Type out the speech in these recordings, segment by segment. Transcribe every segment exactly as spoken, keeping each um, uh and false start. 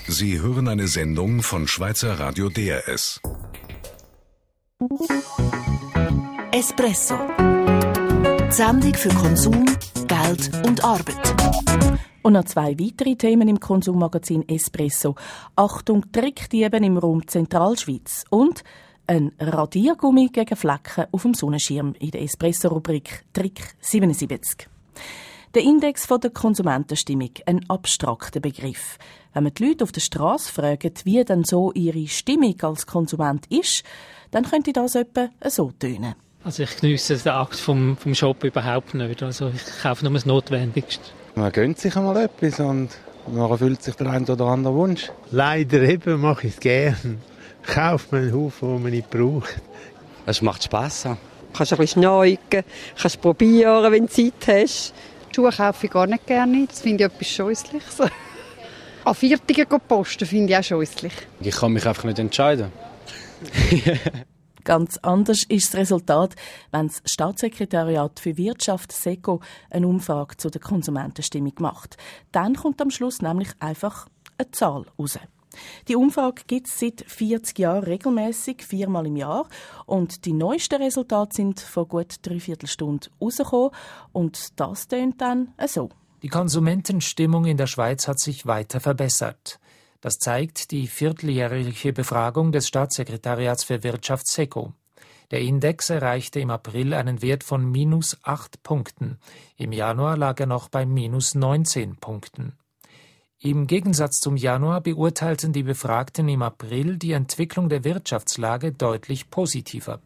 Sie hören eine Sendung von Schweizer Radio D R S. Espresso. Die Sendung für Konsum, Geld und Arbeit. Und noch zwei weitere Themen im Konsummagazin Espresso. Achtung, Trickdieben im Raum Zentralschweiz. Und ein Radiergummi gegen Flecken auf dem Sonnenschirm in der Espresso-Rubrik Trick siebenundsiebzig. Der Index von der Konsumentenstimmung, ein abstrakter Begriff. Wenn man die Leute auf der Strasse fragt, wie denn so ihre Stimmung als Konsument ist, dann könnte das etwa so tönen. Also ich geniesse den Akt vom, vom Shop überhaupt nicht. Also ich kaufe nur das Notwendigste. Man gönnt sich einmal etwas und man erfüllt sich der ein oder andere Wunsch. Leider eben mache ich es gerne. Kauft man einen Haufen, den man nicht braucht. Es macht Spass. Du kannst ein bisschen schneiden, kannst probieren, wenn du Zeit hast. Schuhe kaufe ich gar nicht gerne. Das finde ich etwas Scheußliches. An Viertigen posten finde ich auch scheußlich. Ich kann mich einfach nicht entscheiden. Ganz anders ist das Resultat, wenn das Staatssekretariat für Wirtschaft SECO eine Umfrage zu der Konsumentenstimmung macht. Dann kommt am Schluss nämlich einfach eine Zahl raus. Die Umfrage gibt es seit vierzig Jahren regelmäßig, viermal im Jahr. Und die neuesten Resultate sind vor gut dreiviertel Stunde rausgekommen. Und das tönt dann so. Die Konsumentenstimmung in der Schweiz hat sich weiter verbessert. Das zeigt die vierteljährliche Befragung des Staatssekretariats für Wirtschaft SECO. Der Index erreichte im April einen Wert von minus acht Punkten. Im Januar lag er noch bei minus neunzehn Punkten. Im Gegensatz zum Januar beurteilten die Befragten im April die Entwicklung der Wirtschaftslage deutlich positiver.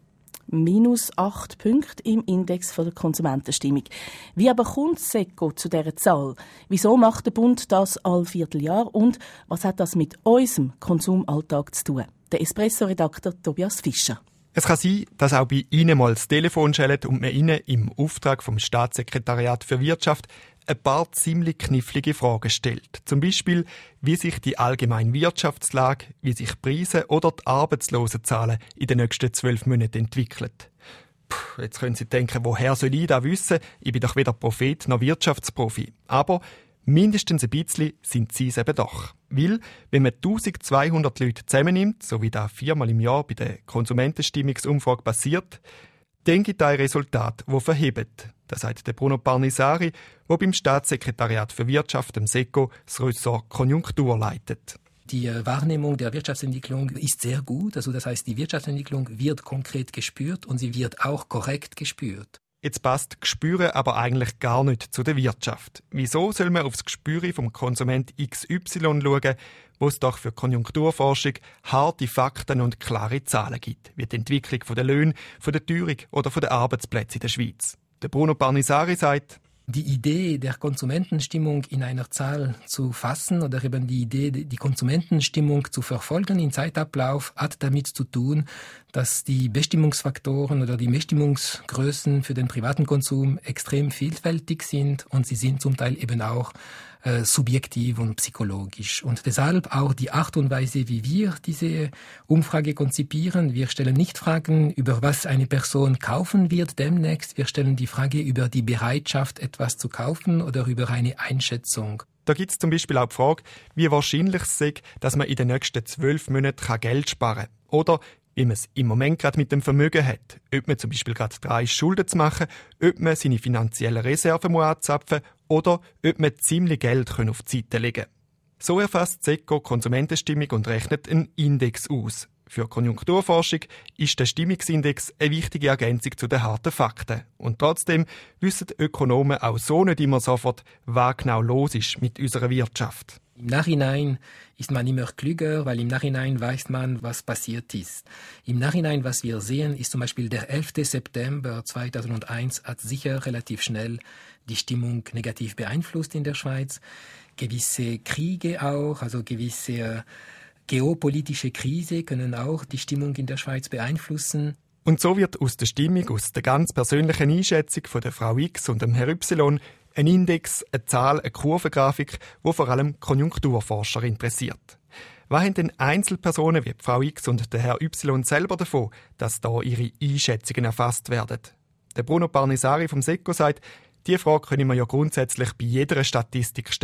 Minus acht Punkte im Index von der Konsumentenstimmung. Wie aber kommt SECO zu dieser Zahl? Wieso macht der Bund das alle Vierteljahr? Und was hat das mit unserem Konsumalltag zu tun? Der Espresso-Redakteur Tobias Fischer. Es kann sein, dass auch bei Ihnen mal das Telefon schellt und man Ihnen im Auftrag vom Staatssekretariat für Wirtschaft ein paar ziemlich knifflige Fragen stellt. Zum Beispiel, wie sich die allgemeine Wirtschaftslage, wie sich Preise oder die Arbeitslosenzahlen in den nächsten zwölf Monaten entwickeln. Puh, jetzt können Sie denken, woher soll ich das wissen? Ich bin doch weder Prophet noch Wirtschaftsprofi. Aber mindestens ein bisschen sind Sie es eben doch. Weil, wenn man eintausendzweihundert Leute zusammennimmt, so wie das viermal im Jahr bei der Konsumentenstimmungsumfrage passiert, dann gibt es ein Resultat, das verhebt. Das sagt der Bruno Parnisari, der beim Staatssekretariat für Wirtschaft, dem SECO, das Ressort Konjunktur leitet. Die Wahrnehmung der Wirtschaftsentwicklung ist sehr gut. Also das heißt, die Wirtschaftsentwicklung wird konkret gespürt und sie wird auch korrekt gespürt. Jetzt passt Gespüre aber eigentlich gar nicht zu der Wirtschaft. Wieso soll man aufs Gespüre vom Konsument X Y schauen, wo es doch für Konjunkturforschung harte Fakten und klare Zahlen gibt, wie die Entwicklung der Löhne, der Teuerung oder der Arbeitsplätze in der Schweiz. Der Bruno Parnisari sagt, die Idee der Konsumentenstimmung in einer Zahl zu fassen oder eben die Idee, die Konsumentenstimmung zu verfolgen im Zeitablauf, hat damit zu tun, dass die Bestimmungsfaktoren oder die Bestimmungsgrößen für den privaten Konsum extrem vielfältig sind und sie sind zum Teil eben auch äh, subjektiv und psychologisch. Und deshalb auch die Art und Weise, wie wir diese Umfrage konzipieren. Wir stellen nicht Fragen, über was eine Person kaufen wird demnächst. Wir stellen die Frage über die Bereitschaft, etwas zu kaufen oder über eine Einschätzung. Da gibt es zum Beispiel auch die Frage, wie wahrscheinlich es ist, dass man in den nächsten zwölf Monaten Geld sparen kann. Oder wie man es im Moment gerade mit dem Vermögen hat. Ob man zum Beispiel gerade drei Schulden zu machen, ob man seine finanziellen Reserven anzapfen muss oder ob man ziemlich Geld auf die Seite legen kann. So erfasst SECO Konsumentenstimmung und rechnet einen Index aus. Für Konjunkturforschung ist der Stimmungsindex eine wichtige Ergänzung zu den harten Fakten. Und trotzdem wissen Ökonomen auch so nicht immer sofort, was genau los ist mit unserer Wirtschaft. Im Nachhinein ist man immer klüger, weil im Nachhinein weiß man, was passiert ist. Im Nachhinein, was wir sehen, ist zum Beispiel der elften September zweitausendeins hat sicher relativ schnell die Stimmung negativ beeinflusst in der Schweiz. Gewisse Kriege auch, also gewisse geopolitische Krise können auch die Stimmung in der Schweiz beeinflussen. Und so wird aus der Stimmung, aus der ganz persönlichen Einschätzung von der Frau X und dem Herr Y ein Index, eine Zahl, eine Kurvengrafik, die vor allem Konjunkturforscher interessiert. Was haben denn Einzelpersonen wie Frau X und der Herr Y selber davon, dass da ihre Einschätzungen erfasst werden? Der Bruno Parnisari vom SECO sagt, diese Frage können wir ja grundsätzlich bei jeder Statistik stellen.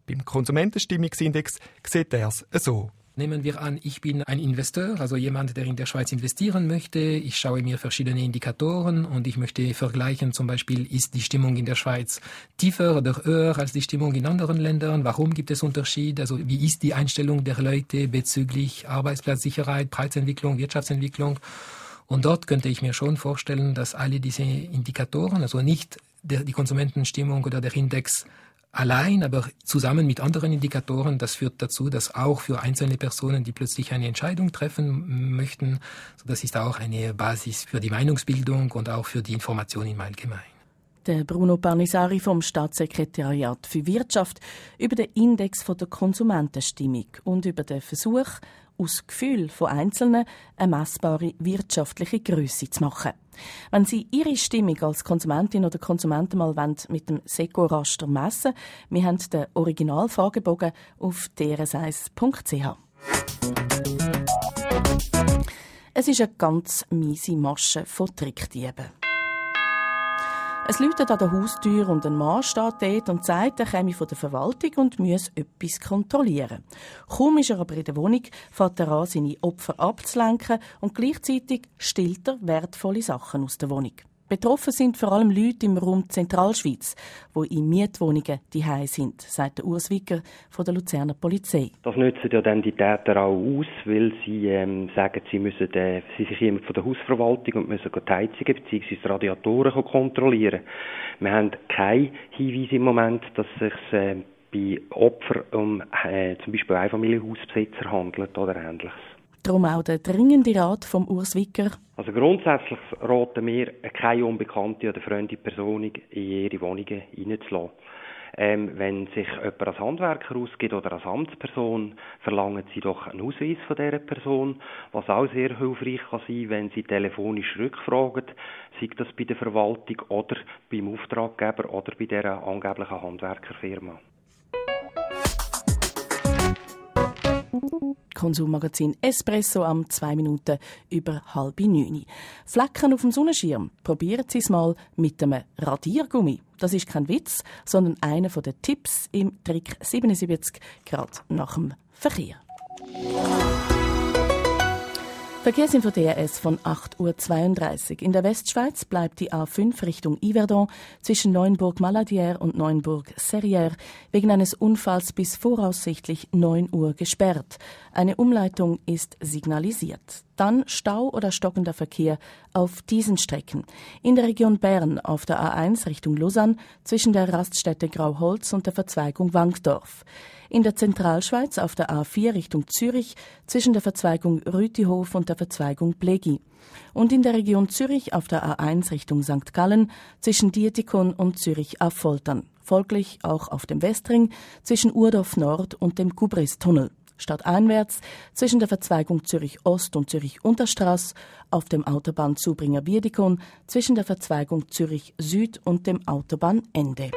Beim Konsumentenstimmungsindex sieht er es so. Nehmen wir an, ich bin ein Investor, also jemand, der in der Schweiz investieren möchte. Ich schaue mir verschiedene Indikatoren und ich möchte vergleichen, zum Beispiel, ist die Stimmung in der Schweiz tiefer oder höher als die Stimmung in anderen Ländern? Warum gibt es Unterschiede? Also wie ist die Einstellung der Leute bezüglich Arbeitsplatzsicherheit, Preisentwicklung, Wirtschaftsentwicklung? Und dort könnte ich mir schon vorstellen, dass alle diese Indikatoren, also nicht der, die Konsumentenstimmung oder der Index allein, aber zusammen mit anderen Indikatoren, das führt dazu, dass auch für einzelne Personen, die plötzlich eine Entscheidung treffen möchten, so das ist auch eine Basis für die Meinungsbildung und auch für die Information im Allgemeinen. Der Bruno Parnisari vom Staatssekretariat für Wirtschaft über den Index von der Konsumentenstimmung und über den Versuch, aus Gefühl von Einzelnen eine messbare wirtschaftliche Grösse zu machen. Wenn Sie Ihre Stimmung als Konsumentin oder Konsument mal mit dem Seco-Raster messen wollen, wir haben den Originalfragebogen auf d r s eins punkt c h. Es ist eine ganz miese Masche von Trickdieben. Es läutet an der Haustür und ein Mann steht dort und sagt, er käme von der Verwaltung und müsse etwas kontrollieren. Kaum ist er aber in der Wohnung, fängt er an, seine Opfer abzulenken und gleichzeitig stillt er wertvolle Sachen aus der Wohnung. Betroffen sind vor allem Leute im Raum Zentralschweiz, die in Mietwohnungen daheim sind, sagt der Urs Wicker von der Luzerner Polizei. Das nutzen ja dann die Täter auch aus, weil sie ähm, sagen, sie müssen äh, sie sich jemand von der Hausverwaltung und müssen die Heizungen bzw. die Radiatoren kontrollieren. Wir haben keinen Hinweis im Moment, dass es sich äh, bei Opfern um äh, zum Beispiel Einfamilienhausbesitzer handelt oder Ähnliches. Darum auch der dringende Rat vom Urs Wicker. Also grundsätzlich raten wir, keine unbekannte oder fremde Person in ihre Wohnungen reinzulassen. Ähm, wenn sich jemand als Handwerker ausgibt oder als Amtsperson, verlangen sie doch einen Ausweis von dieser Person, was auch sehr hilfreich kann sein, wenn sie telefonisch rückfragen, sei das bei der Verwaltung oder beim Auftraggeber oder bei dieser angeblichen Handwerkerfirma. Konsummagazin Espresso am zwei Minuten über halb neun. Flecken auf dem Sonnenschirm. Probieren Sie es mal mit einem Radiergummi. Das ist kein Witz, sondern einer der Tipps im Trick siebenundsiebzig, gerade nach dem Verkehr. Verkehrsinfo D R S von acht Uhr zweiunddreißig. In der Westschweiz bleibt die A fünf Richtung Yverdon zwischen Neuenburg-Maladière und Neuenburg-Serrières wegen eines Unfalls bis voraussichtlich neun Uhr gesperrt. Eine Umleitung ist signalisiert. Dann Stau oder stockender Verkehr auf diesen Strecken. In der Region Bern auf der A eins Richtung Lausanne zwischen der Raststätte Grauholz und der Verzweigung Wankdorf. In der Zentralschweiz auf der A vier Richtung Zürich zwischen der Verzweigung Rütihof und der Verzweigung Blegi. Und in der Region Zürich auf der A eins Richtung Sankt Gallen zwischen Dietikon und Zürich-Affoltern. Folglich auch auf dem Westring zwischen Urdorf Nord und dem Gubris-Tunnel. Stadteinwärts zwischen der Verzweigung Zürich-Ost und Zürich-Unterstrasse auf dem Autobahn Zubringer-Bierdikon zwischen der Verzweigung Zürich-Süd und dem Autobahnende.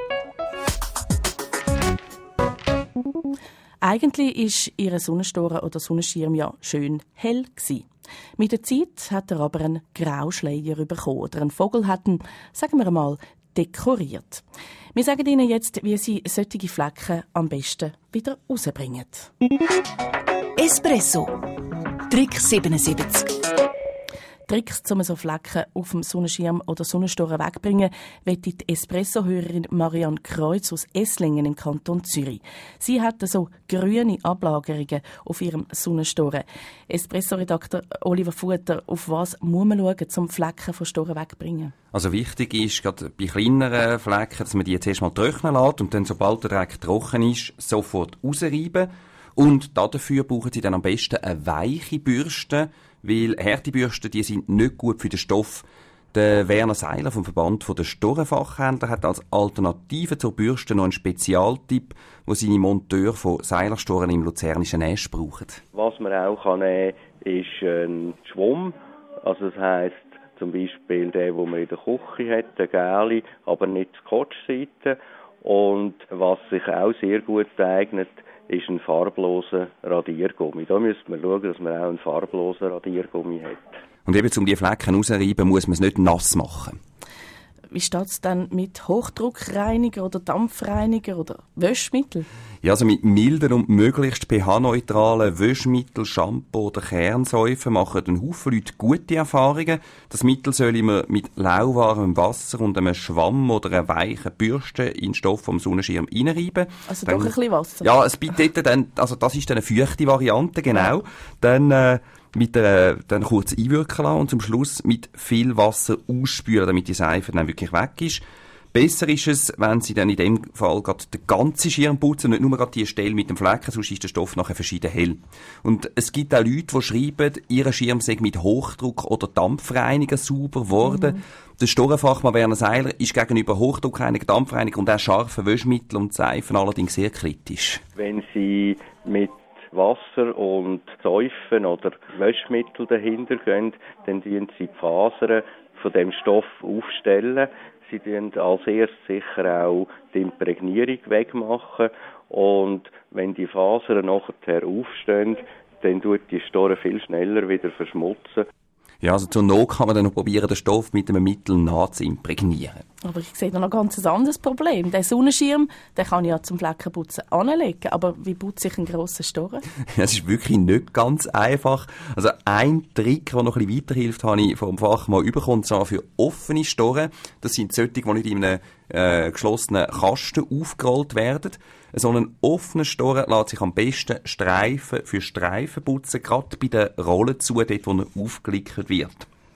Eigentlich ist Ihr Sonnenstoren oder Sonnenschirm ja schön hell gsi. Mit der Zeit hat er aber einen Grauschleier bekommen oder einen Vogel hat ihn, sagen wir einmal, dekoriert. Wir sagen Ihnen jetzt, wie Sie solche Flecken am besten wieder rausbringen. Espresso. Trick siebenundsiebzig. Tricks, um so Flecken auf dem Sonnenschirm oder Sonnenstoren wegbringen, wette die Espresso-Hörerin Marianne Kreuz aus Esslingen im Kanton Zürich. Sie hat so grüne Ablagerungen auf ihrem Sonnenstoren. Espresso-Redakteur Oliver Futter, auf was muss man schauen, um Flecken von Storen wegzubringen? Also wichtig ist, gerade bei kleineren Flecken, dass man die jetzt erstmal trocknen lässt und dann, sobald der Dreck trocken ist, sofort rausreiben. Und dafür brauchen Sie dann am besten eine weiche Bürste, weil harte Bürsten, die sind nicht gut für den Stoff. Der Werner Seiler vom Verband der Storenfachhändler hat als Alternative zur Bürste noch einen Spezialtipp, wo seine Monteure von Seilerstoren im luzernischen Esch brauchen. Was man auch kann nehmen kann, ist ein Schwamm. Also das heisst zum Beispiel der, den man in der Küche hat, der gelbe, aber nicht die Scotch-Seite. Und was sich auch sehr gut eignet, ist ein farbloser Radiergummi. Da müsste man schauen, dass man auch einen farblosen Radiergummi hat. Und eben, um die Flecken rauszureiben, muss man es nicht nass machen. Wie steht es dann mit Hochdruckreiniger oder Dampfreiniger oder Wäschmittel? Ja, also mit milden und möglichst pH-neutralen Wäschmittel, Shampoo oder Kernsäufen machen ein Haufen Leute gute Erfahrungen. Das Mittel soll immer mit lauwarmem Wasser und einem Schwamm oder einer weichen Bürste in den Stoff vom Sonnenschirm reinreiben. Also dann, doch ein bisschen Wasser? Ja, es bietet dann, also das ist dann eine feuchte Variante, genau. Ja. Dann, äh, mit der, dann kurz einwirken lassen und zum Schluss mit viel Wasser ausspülen, damit die Seife dann wirklich weg ist. Besser ist es, wenn Sie dann in dem Fall gerade den ganzen Schirm putzen, nicht nur gerade die Stelle mit dem Flecken, sonst ist der Stoff nachher verschieden hell. Und es gibt auch Leute, die schreiben, ihr Schirm sei mit Hochdruck oder Dampfreiniger sauber geworden. Mhm. Der Storenfachmann Werner Seiler ist gegenüber Hochdruckreiniger, Dampfreiniger und auch scharfen Wäschmitteln und Seifen allerdings sehr kritisch. Wenn Sie mit Wasser und Säufen oder Wäschmittel dahinter gehen, dann tun Sie die Fasern von dem Stoff aufstellen. Sie tun als erstes sicher auch die Imprägnierung wegmachen und wenn die Fasern nachher aufstehen, dann tut die Storen viel schneller wieder verschmutzen. Ja, also zur Not kann man dann noch probieren, den Stoff mit einem Mittel nachzuimprägnieren. Aber ich sehe da noch ein ganz anderes Problem. Der Sonnenschirm, den kann ich ja zum Fleckenputzen anlegen, aber wie putze ich einen grossen Storen? Es ist wirklich nicht ganz einfach. Also ein Trick, der noch ein bisschen weiterhilft, habe ich vom Fachmann bekommen, und zwar für offene Storen. Das sind solche, die nicht in einem äh, geschlossenen Kasten aufgerollt werden. So einen offenen Storen lässt sich am besten Streifen für Streifen putzen, gerade bei den Rollen zu, dort wo er aufgelickert wird.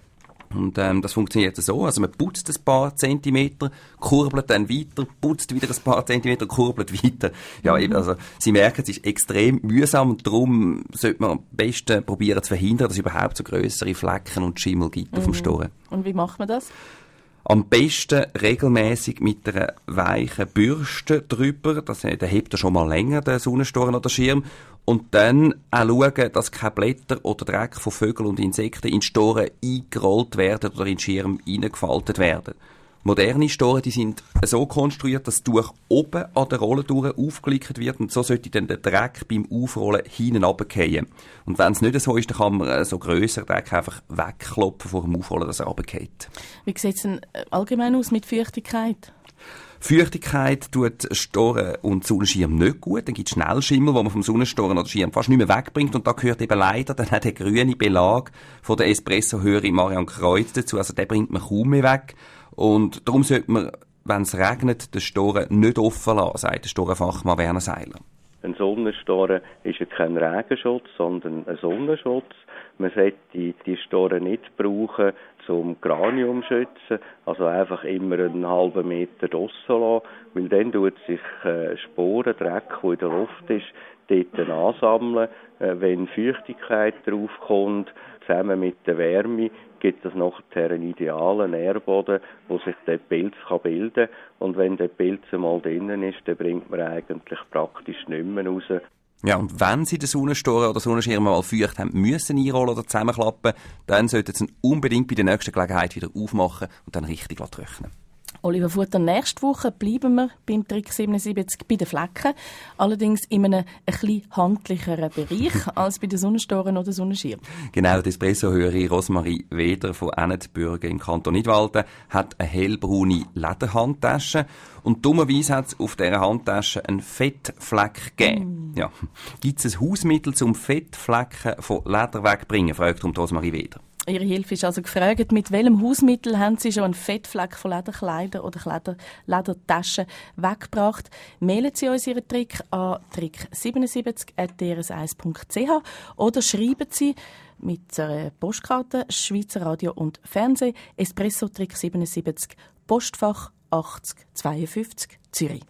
Und ähm, das funktioniert so, also man putzt ein paar Zentimeter, kurbelt dann weiter, putzt wieder ein paar Zentimeter, kurbelt weiter. Ja, eben, also Sie merken, es ist extrem mühsam und darum sollte man am besten probieren zu verhindern, dass es überhaupt so grössere Flecken und Schimmel gibt mhm. auf dem Storen. Und wie macht man das? Am besten regelmäßig mit einer weichen Bürste drüber, das, der hebt er schon mal länger, der Sonnenstoren oder Schirm, und dann auch schauen, dass keine Blätter oder Dreck von Vögeln und Insekten in Storen eingerollt werden oder in den Schirm hineingefaltet werden. Moderne Storen, die sind so konstruiert, dass das Tuch oben an der Rolle durch aufgelickert wird und so sollte dann der Dreck beim Aufrollen hinten runterfallen. Und wenn es nicht so ist, dann kann man so grösser Dreck einfach wegklopfen vor dem Aufrollen, dass er runterfällt. Wie sieht es denn allgemein aus mit Feuchtigkeit? Feuchtigkeit tut Storen und Sonnenschirm nicht gut. Dann gibt es Schnellschimmel, wo man vom Sonnenstoren oder Schirm fast nicht mehr wegbringt. Und da gehört eben leider dann auch der grüne Belag von der Espresso-Hörerin Marianne Kreuz dazu. Also den bringt man kaum mehr weg. Und darum sollte man, wenn es regnet, den Storen nicht offen lassen, sagt der Storenfachmann Werner Seiler. Ein Sonnenstoren ist ja kein Regenschutz, sondern ein Sonnenschutz. Man sollte die, die Storen nicht brauchen, zum Granium schützen, also einfach immer einen halben Meter draussen lassen, weil dann tut sich äh, Sporen, Dreck, der in der Luft ist, dort ansammeln. Äh, wenn Feuchtigkeit draufkommt, zusammen mit der Wärme, gibt es nachher einen idealen Nährboden, wo sich der Pilz kann bilden kann. Und wenn der Pilz einmal drinnen ist, dann bringt man eigentlich praktisch nicht mehr raus. Ja, und wenn Sie den Sonnenstoren oder Sonnenschirm mal feucht haben müssen einrollen oder zusammenklappen, dann sollten Sie ihn unbedingt bei der nächsten Gelegenheit wieder aufmachen und dann richtig trocknen. Oliver Futter, nächste Woche bleiben wir beim Trick siebenundsiebzig bei den Flecken, allerdings in einem etwas handlicheren Bereich als bei den Sonnenstoren oder Sonnenschirm. Genau, die Espresso-Hörerin Rosmarie Weder von Ennetbürgen im Kanton Nidwalden hat eine hellbraune Lederhandtasche und dummerweise hat es auf dieser Handtasche einen Fettfleck gegeben. Mm. Ja. Gibt es ein Hausmittel zum Fettflecken von Leder wegbringen, fragt Rosmarie Weder. Ihre Hilfe ist also gefragt, mit welchem Hausmittel haben Sie schon einen Fettfleck von Lederkleidern oder Leder, Ledertaschen weggebracht? Mailen Sie uns Ihren Trick an trick siebenundsiebzig at d r s eins punkt c h oder schreiben Sie mit einer Postkarte Schweizer Radio und Fernsehen Espresso Trick siebenundsiebzig Postfach achtzig zweiundfünfzig Zürich.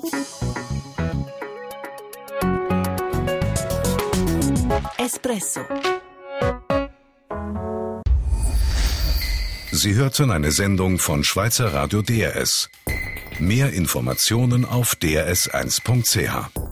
Espresso. Sie hörten eine Sendung von Schweizer Radio D R S. Mehr Informationen auf d r s eins punkt c h.